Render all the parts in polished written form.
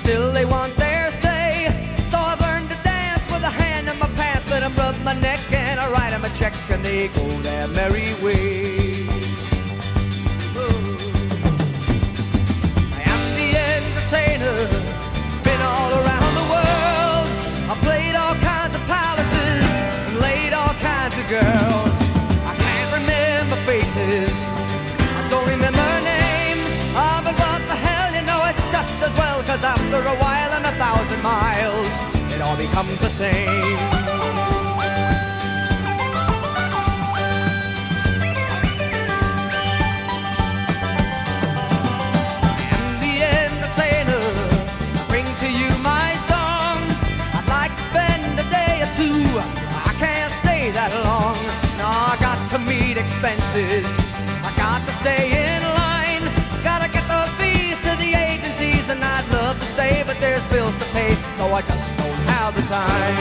still they want their say. So I've learned to dance with a hand in my pants, and I rub my neck and I write them a check, and they go their merry way. I am the entertainer, been all around the world. I played all kinds of palaces and laid all kinds of girls. I can't remember faces, I don't remember names. Ah, but what the hell, you know it's just as well, 'cause after a while and 1,000 miles, it all becomes the same. I am the entertainer, I bring to you my songs. I'd like to spend a day or two, I can't stay that long. No, I got to meet expenses, I got to stay in line, gotta get those fees to the agencies, and I'd love to stay, but there's bills to pay, so I just don't have the time.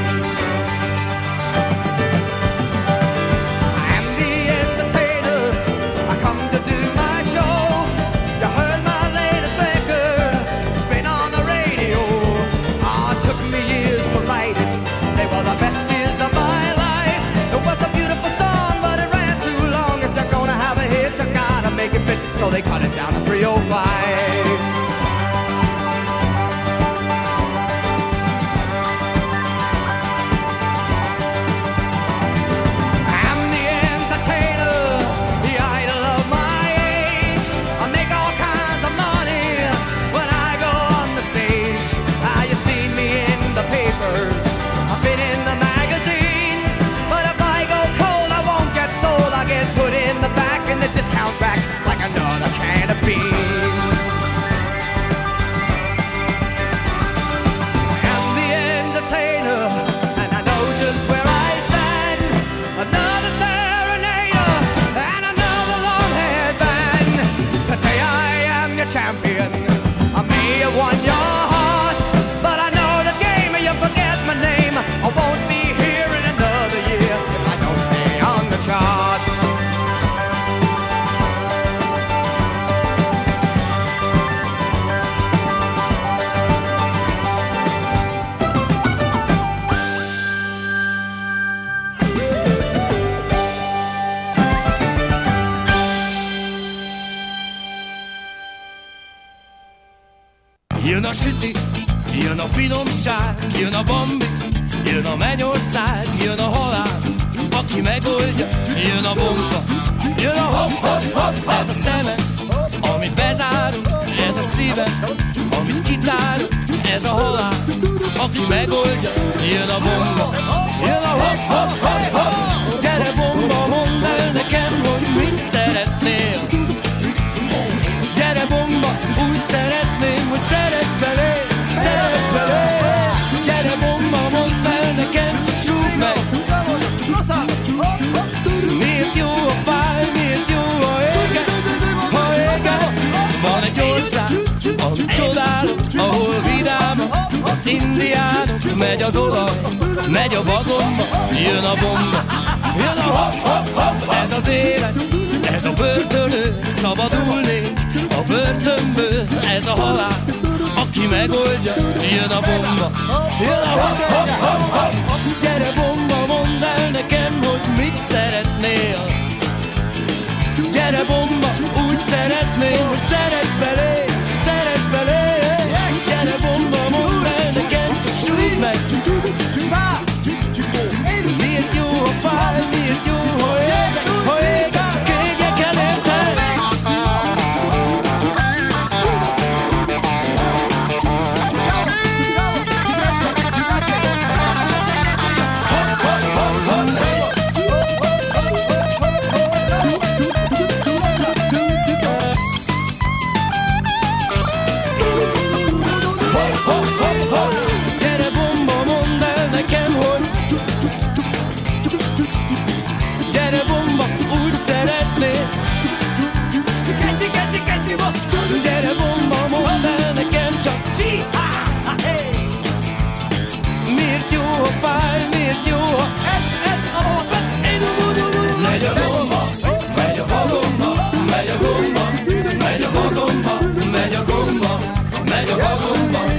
I am the entertainer, I come to do my show. You heard my latest record, it's been on the radio. Ah, it took me years to write it, they were the best years of my life. It was a beautiful song, but it ran too long. If you're gonna have a hit, you gotta make it fit, so they cut it down to 305. I'm the entertainer, the idol of my age. I make all kinds of money when I go on the stage. Ah, you see me in the papers, I've been in the magazines, but if I go cold, I won't get sold. I get put in the back in the discount rack like another can of beans. I am the entertainer, and I know just where I stand. Another serenader and another long-haired band. Today I am your champion, I may have won your hearts, but I know the game and you forget my name. I won't be here in another year if I don't stay on the charts. Jön a süti, jön a finomság, jön a bambi, jön a mennyország, jön a halál, aki megoldja, jön a bomba, jön a hopp-hopp-hopp. Ez a szeme, amit bezárunk, ez a szíve, amit kitárunk, ez a halál, aki megoldja, jön a bomba, jön a hopp-hopp-hopp. Gyere bomba, mondd el nekem, hogy mit szeretnél. Gyere bomba, úgy szeretném, hogy szeress belé, szeress belé. Gyere bomba, mondd el nekem, csak súgd meg. Miért jó a fáj, miért jó a éget, ha éget. Van egy ország, amit csodálok, ahol vidámak az indiánok. Megy az olaj, megy a vagonba, jön a bomba, jön a hopp-hopp-hopp. Ez az élet, ez a börtönő, szabadulnék a börtönből. Ez a halál, aki megoldja, jön a bomba, jön a hopp-hopp-hopp. Gyere bomba, mondd el nekem, hogy mit szeretnél. Gyere bomba, úgy szeretném, hogy szeress belé, szeress belé. Gyere bomba, mondd el nekem, csak súgd meg. Miért jó a fáj, miért jó, ha éget, ha éget, csak égjek el érted. Megy a vagomba, megy a gomba, megy a vagomba,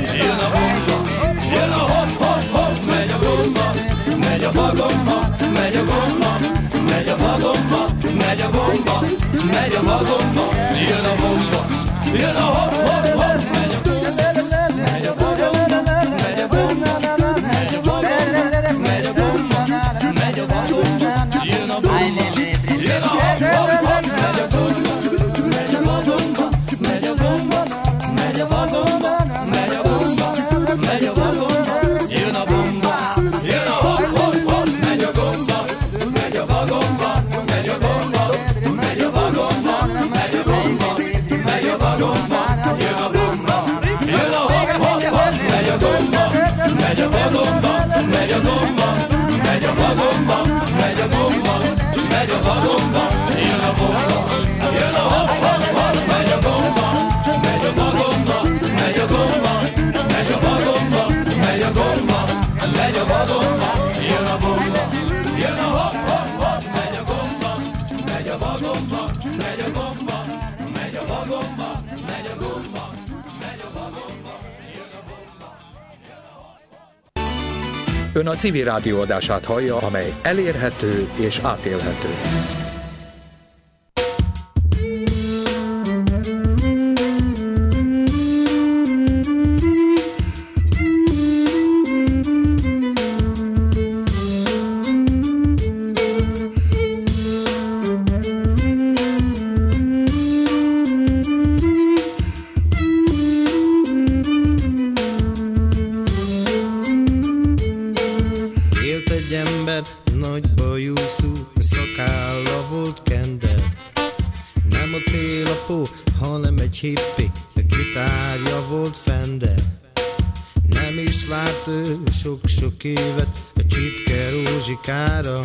megy a vagomba, jön a bomba, jön a hop, hop, hop, megy a bomba, megy a vagomba, megy a bomba, megy a vagomba, megy a bomba, megy a vagomba, jön a bomba, jön a hop, hop, hop, megy a bomba, megy a vagomba, megy a bomba, megy a vagomba, megy a bomba, megy a vagomba, jön a bomba, jön a hop, hop, hop, megy a bomba, megy a vagomba, megy a bomba, megy a vagomba, megy a bomba, megy a vagomba, jön a bomba, jön a hop, hop, hop, megy a bomba, megy a vagomba, megy a bomba, megy a vagomba, megy a bomba, megy a vagomba, jön a bomba, jön a hop, hop, hop, megy a bomba, megy a vagomba, megy a bomba, megy a vagomba, megy a bomba, megy a vagomba, jön a bomba, jön a hop, hop, hop, megy a bomba, megy a vagomba, megy a bomba, megy a vagomba, megy a bomba, megy a vagomba, jön a bomba, jön a hop, hop. Ön a Civil Rádió adását hallja, amely elérhető és átélhető. Élt egy ember, nagy bajú szú, szakálla volt kender. Nem a télapó, hanem egy hippi, a gitárja volt Fender. Nem is várt ő sok-sok évet a csipke rózsikára.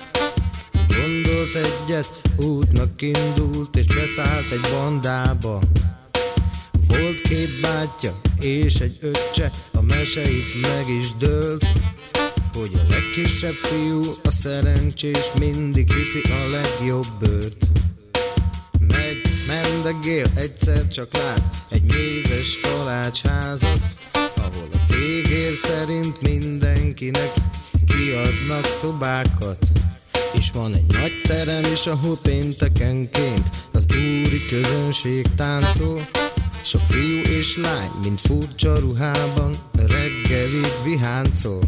Gondolt egyet, útnak indult, és beszállt egy bandába. Volt két bátyja és egy öccse, a mese itt meg is dőlt, hogy a legkisebb fiú, a szerencsés, mindig viszi a legjobb bőrt. Megy, mendegél, egyszer csak lát egy mézes kalácsházat, ahol a cégér szerint mindenkinek kiadnak szobákat. És van egy nagy terem is, ahol péntekenként az úri közönség táncol. Sok fiú és lány, mint furcsa ruhában, reggelig viháncol.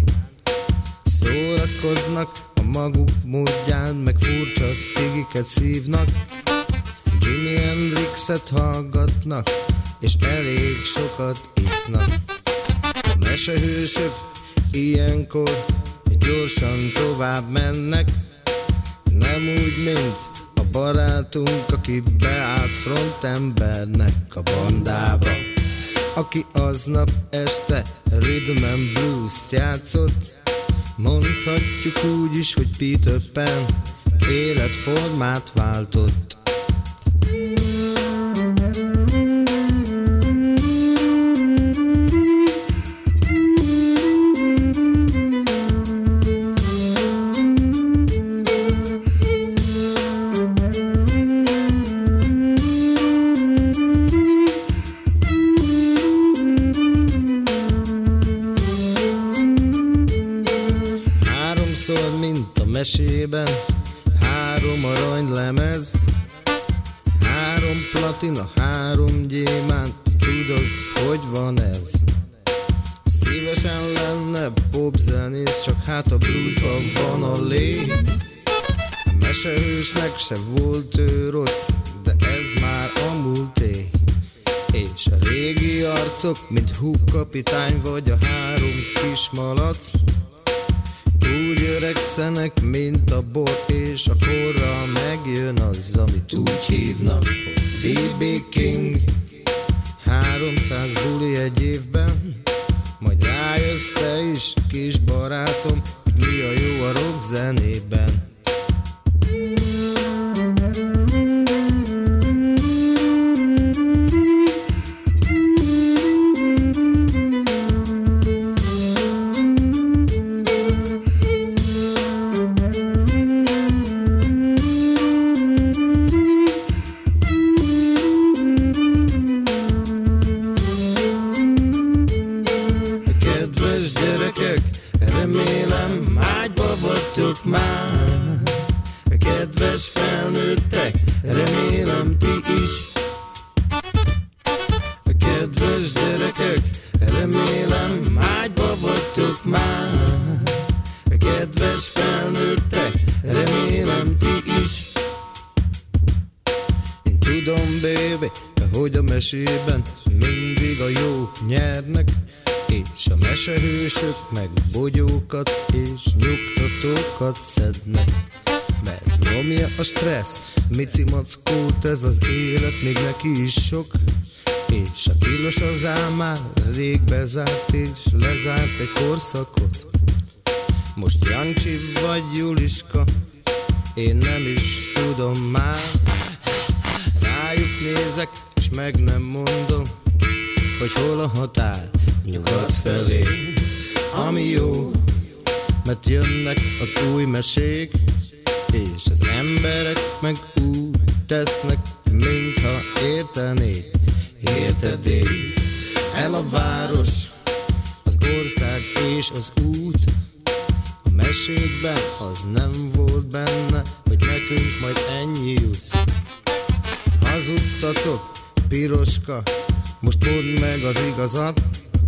Szórakoznak a maguk módján, meg furcsa cigiket szívnak. Jimi Hendrixet hallgatnak, és elég sokat isznak. A mesehősök ilyenkor gyorsan tovább mennek. Nem úgy, mint a barátunk, aki beállt frontembernek a bandába, aki aznap este rhythm and blues-t játszott. Mondhatjuk úgy is, hogy Peter Pan életformát váltott. Mint a mesében, 3 aranylemez, 3 platina, 3 gyémánt, tudod, hogy van ez? Szívesen lenne popzenész, csak hát a bluesban van a lé. A mesehősnek se volt ő rossz, de ez már a múlté. És a régi arcok, mint Hook kapitány vagy a 3 kis malac, úgy öregszenek, mint a bor, és a korra megjön az, amit úgy hívnak, B.B. King. 300 buli egy évben, majd rájössz te is, kis barátom, hogy mi a jó a rock zenében. Remélem ágyba vagytok már, mesében mindig a jó nyernek, és a mesehősök meg bogyókat és nyugtatókat szednek. Mert nyomja a stressz, micimackót ez az élet, még neki is sok, és a tilos az álmár rég bezárt és lezárt egy korszakot. Most Jancsi vagy Juliska, én nem is tudom már. Rájuk nézek, és meg nem mondom, hogy hol a határ. Nyugat felé, ami jó, mert jönnek az új mesék, és az emberek meg úgy tesznek, mintha értenék. Érted-e? El a város, az ország és az út. A mesékben az nem volt benne, hogy nekünk majd ennyi jut. Hazudtatok, Piroska, most mondd meg az igazat.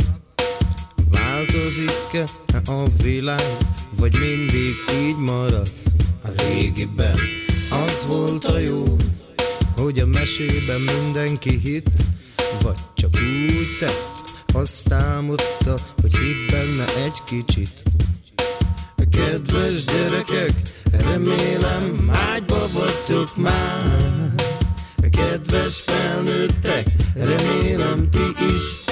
Változik-e a világ, vagy mindig így marad? A régiben az volt a jó, hogy a mesében mindenki hitt, vagy csak úgy tett, azt álmodta, hogy hitt benne egy kicsit. Kedves gyerekek, remélem ágyba vagytok már. Kedves felnőttek, remélem ti is.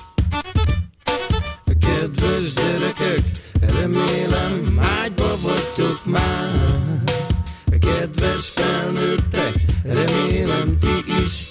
Kedves gyerekek, remélem ágyba vagytok már. Kedves felnőttek, remélem ti is.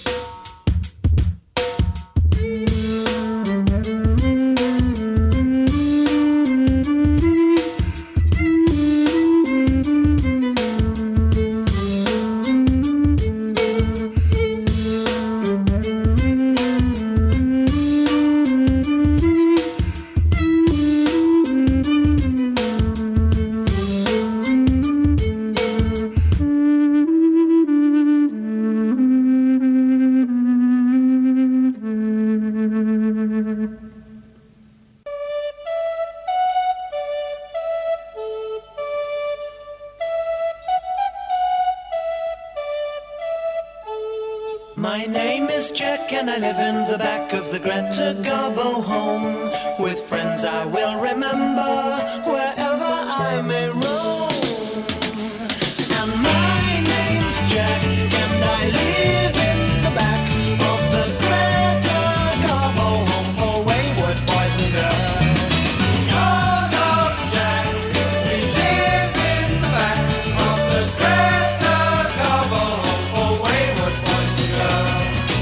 My name is Jack and I live in the back of the Greta Garbo home. With friends I will remember wherever I may roam. And my name's Jack and I live in the back of the Greta Garbo home for wayward boys and girls. You're not Jack, we live in the back of the Greta Garbo home for wayward boys and girls.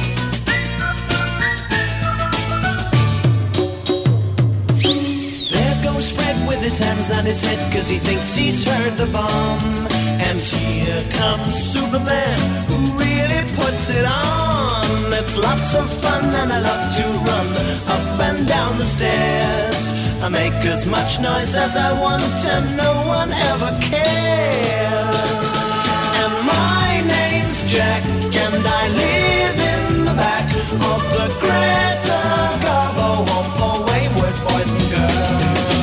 With his hands on his head cause he thinks he's heard the bomb. And here comes Superman who really puts it on. It's lots of fun and I love to run up and down the stairs. I make as much noise as I want and no one ever cares. And my name's Jack and I live in the back of the Greta Garbo home for wayward boys and girls.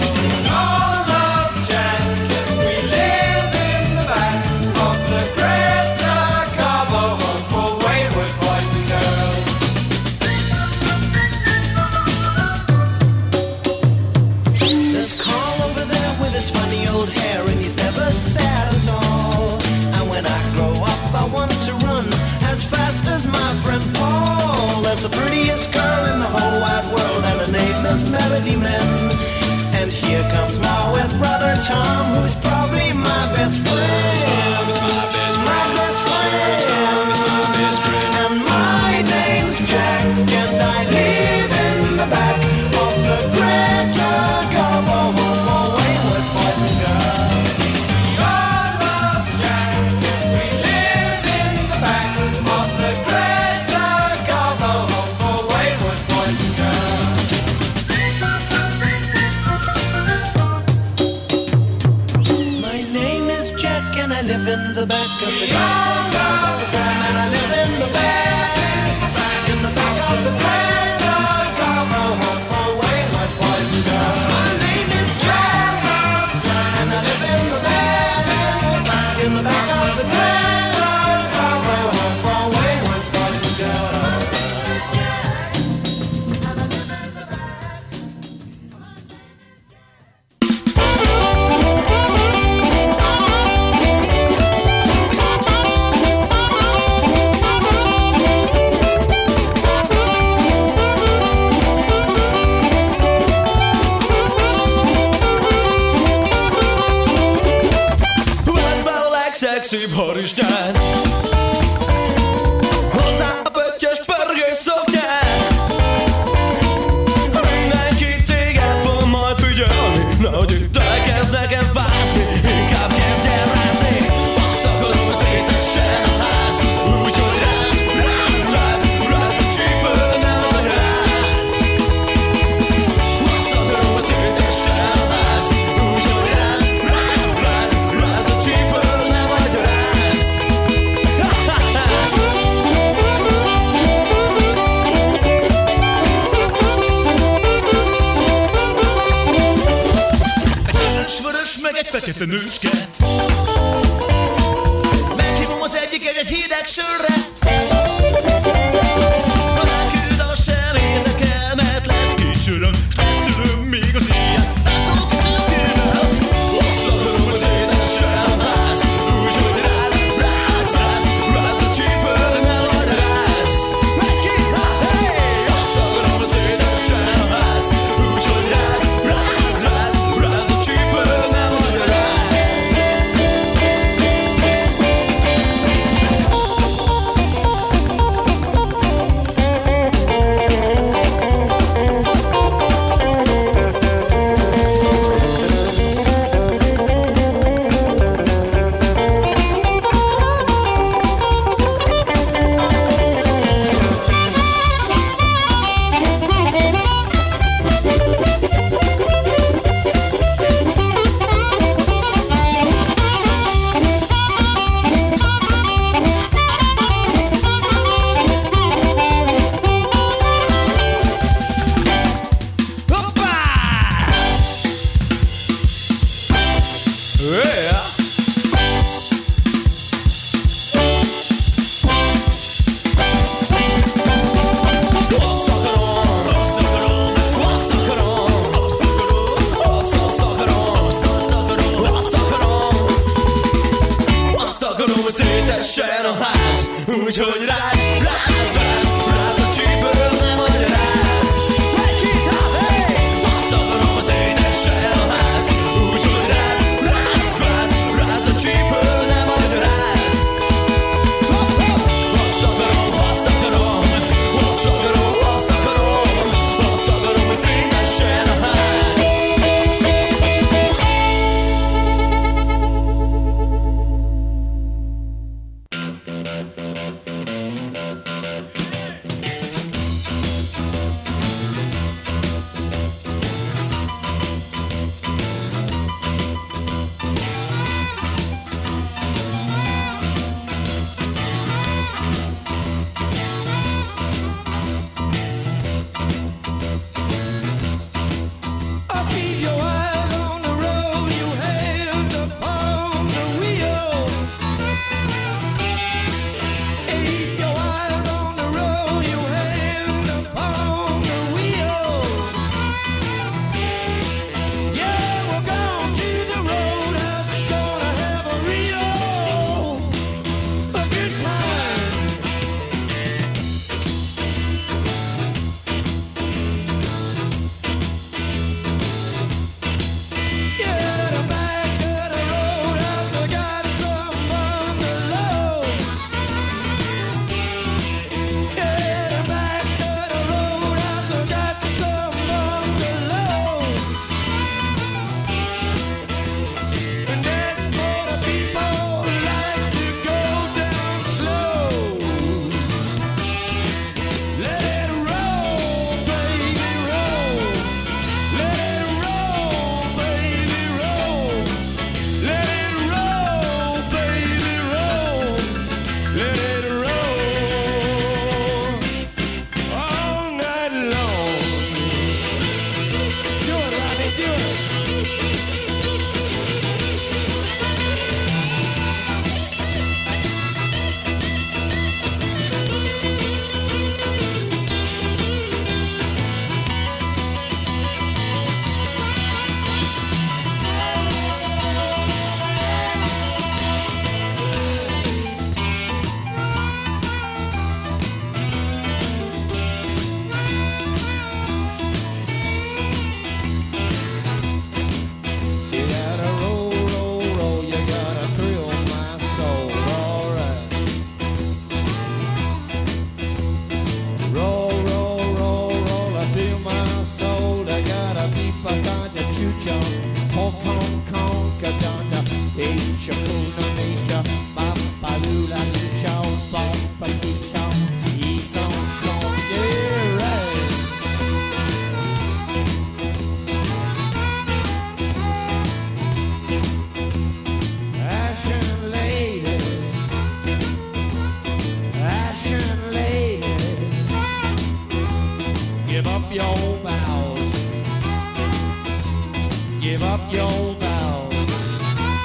Funny old hair and he's never sad at all. And when I grow up I want to run as fast as my friend Paul. There's the prettiest girl in the whole wide world and her name is Melody Man. And here comes my wet brother Tom, who's probably my best friend. Tom is my best friend. My best friend. Tom is my best friend. And my name's Jack and I live in the back of the Greta Garbo home for wayward boys and girls. Your love, Jack, we live in the back of the Greta Garbo home for wayward boys and girls. My name is Jack and I live in the back of the Greta Garbo home, and I live in the back of the Greta Garbo home for wayward boys and girls. My name is Jack and I live in the back of the Greta Garbo home for wayward boys and girls. te nőcske. Meghívom az egyiket egy hideg sörre. Talán küld, az sem érdekel, mert lesz két söröm, s lesz öröm még az éjjel. Látszolok a szülőkével, azt akarom az édesen a ház. Úgyhogy ráz, ráz, ráz, ráz a csípőn, nem vagy ráz. Egy-két, hey! Azt akarom az édesen a ház. Úgyhogy ráz, ráz, ráz, ráz a csípőn, nem vagy ráz. Szétessen a ház, úgyhogy ráz, ráz, ráz, ráz a csípőn, nem vagy ráz. Egy-két, hey! Azt akarom, az édessen a ház, úgyhogy ráz, ráz, ráz, ráz a csípőn, nem vagy ráz. Azt akarom, azt akarom, azt akarom, azt akarom, azt akarom, hogy szétessen a ház. Keep your eyes on the road, your hand upon the wheel. Keep your eyes on the road, your hand upon the wheel. Yeah, we're going to the roadhouse, gonna have a real good time. Get a back at the roadhouse, I got some bungalows. Get a back at the roadhouse, I got some bungalows. And that's for the people who like to go down slow. Let it roll, baby, roll. Let it roll, baby, roll. Let it roll, baby, roll. Let it roll all night long. Do it, Rodney, do it. You gotta roll, roll, roll. You gotta thrill my soul. All right. Roll, roll, roll, roll. I feel my soul. I gotta beat my ganja chucha. Hong Kong, Kong, ganja. Asia, Kuna, nature. Papa, Lula, Nicha, Papa, Nicha. East Hong Kong, yeah, right. Ashen lady, ashen lady, give up your vows, give up your vows.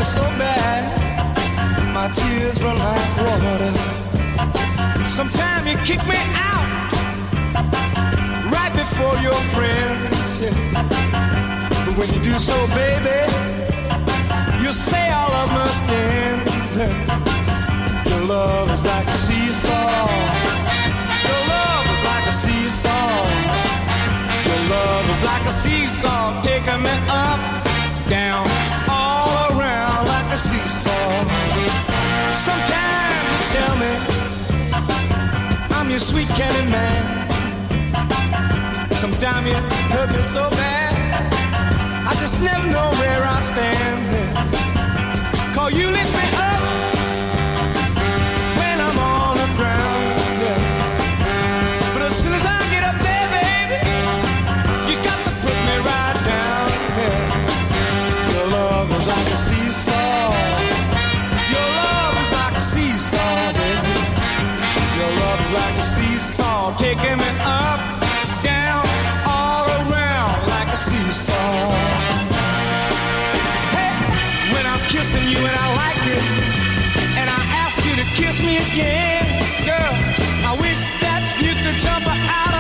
so bad, my tears run like water. Sometimes you kick me out right before your friends. But when you do so, baby, you say our love must end. Your love is like a seesaw. Your love is like a seesaw. Your love is like a seesaw, taking me up, down, all around like a seesaw. Sometimes you tell me I'm your sweet candy man. Sometimes you hurt me so bad, I just never know where I stand. 'Cause you lift me up when I'm on the ground, yeah. But as soon as I get up there, baby, you got to put me right down, yeah. Your love is like a seesaw. Your love is like a seesaw, baby. Your love is like a seesaw, taking me up, down, all around like a seesaw. Hey, when I'm kissing you and I like it, and I ask you to kiss me again, girl, I wish that you could jump out